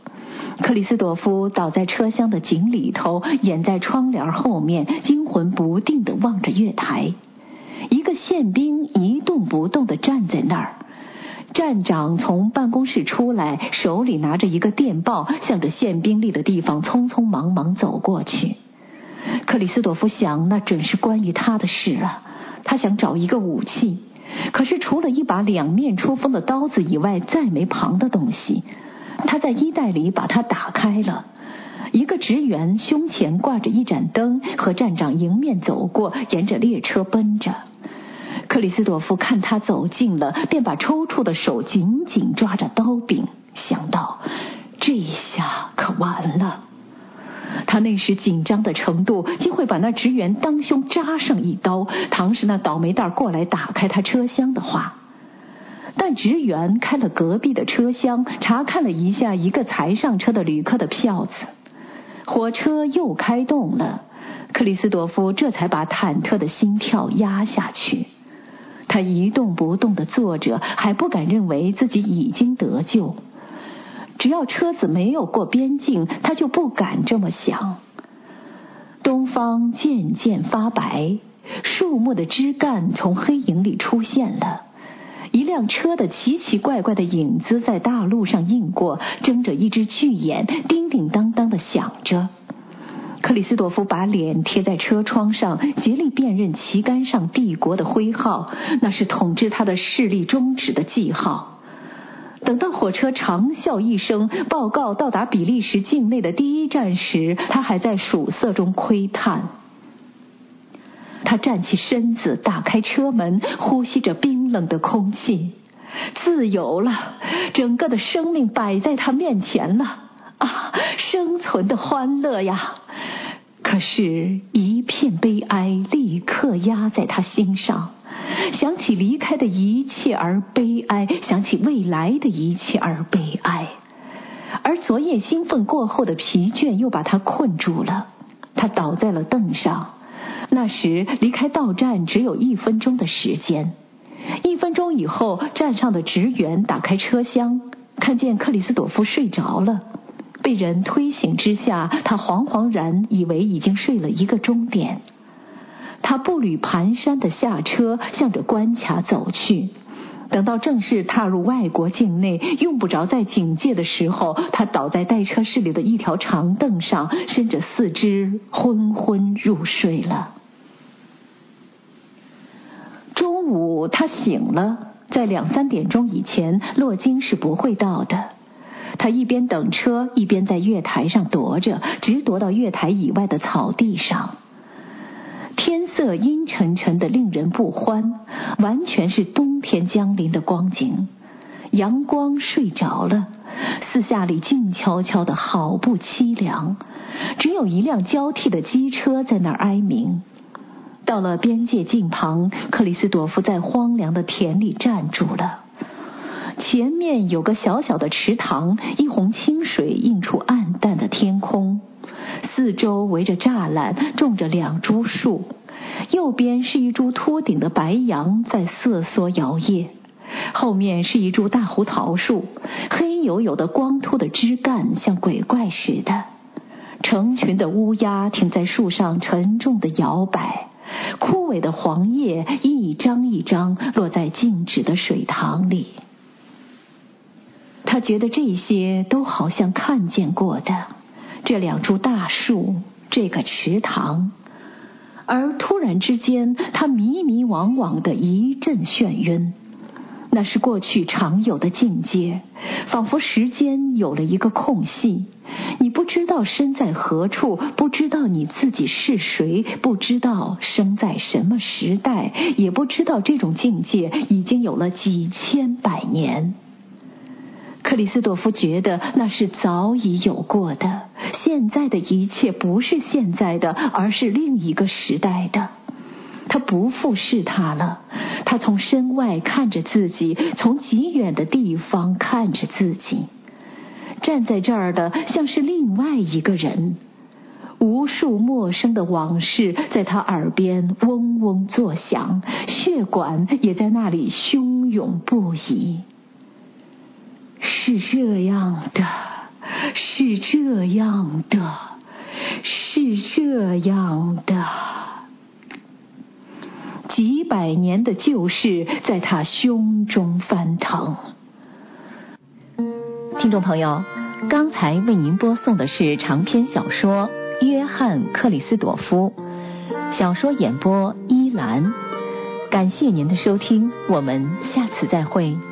克里斯朵夫倒在车厢的井里头，掩在窗帘后面，惊魂不定地望着月台。一个宪兵一动不动地站在那儿。站长从办公室出来，手里拿着一个电报，向着宪兵立的地方匆匆忙忙走过去。克里斯朵夫想，那准是关于他的事了。他想找一个武器，可是除了一把两面出锋的刀子以外，再没旁的东西。他在衣袋里把它打开了。一个职员胸前挂着一盏灯，和站长迎面走过，沿着列车奔着。克里斯朵夫看他走近了，便把抽搐的手紧紧抓着刀柄，想到这下可完了。他那时紧张的程度，竟会把那职员当胸扎上一刀，倘使那倒霉蛋过来打开他车厢的话。但职员开了隔壁的车厢，查看了一下一个才上车的旅客的票子。火车又开动了，克里斯朵夫这才把忐忑的心跳压下去。他一动不动地坐着，还不敢认为自己已经得救。只要车子没有过边境，他就不敢这么想。东方渐渐发白，树木的枝干从黑影里出现了。一辆车的奇奇怪怪的影子在大路上映过，睁着一只巨眼，叮叮当当地响着。克里斯朵夫把脸贴在车窗上，竭力辨认旗杆上帝国的徽号，那是统治他的势力终止的记号。等到火车长啸一声，报告到达比利时境内的第一站时，他还在曙色中窥探。他站起身子，打开车门，呼吸着冰冷的空气。自由了，整个的生命摆在他面前了啊，生存的欢乐呀！可是一片悲哀立刻压在他心上，想起离开的一切而悲哀，想起未来的一切而悲哀。而昨夜兴奋过后的疲倦又把他困住了，他倒在了凳上。那时离开到站只有一分钟的时间。一分钟以后，站上的职员打开车厢，看见克里斯朵夫睡着了。被人推醒之下，他惶惶然以为已经睡了一个钟点。他步履蹒跚地下车，向着关卡走去。等到正式踏入外国境内，用不着再警戒的时候，他倒在待车室里的一条长凳上，伸着四肢，昏昏入睡了。中午他醒了，在两三点钟以前，洛金是不会到的。他一边等车，一边在月台上踱着，直踱到月台以外的草地上。天色阴沉沉的，令人不欢，完全是冬天降临的光景。阳光睡着了，四下里静悄悄的，好不凄凉。只有一辆交替的机车在那儿哀鸣。到了边界境旁，克里斯朵夫在荒凉的田里站住了。前面有个小小的池塘，一泓清水映出暗淡的天空。四周围着栅栏，种着两株树。右边是一株秃顶的白杨在瑟缩摇曳，后面是一株大胡桃树，黑黝黝的光秃的枝干像鬼怪似的。成群的乌鸦停在树上，沉重的摇摆。枯萎的黄叶一张一张落在静止的水塘里。他觉得这些都好像看见过的，这两株大树，这个池塘。而突然之间，他迷迷惘惘的一阵眩晕。那是过去常有的境界，仿佛时间有了一个空隙，你不知道身在何处，不知道你自己是谁，不知道生在什么时代，也不知道这种境界已经有了几千百年。克里斯朵夫觉得那是早已有过的，现在的一切不是现在的，而是另一个时代的。他不复是他了，他从身外看着自己，从极远的地方看着自己。站在这儿的像是另外一个人，无数陌生的往事在他耳边嗡嗡作响，血管也在那里汹涌不已。是这样的， 是这样的，是这样的。几百年的旧事在他胸中翻腾。听众朋友，刚才为您播送的是长篇小说《约翰·克里斯朵夫》，小说演播依兰。感谢您的收听，我们下次再会。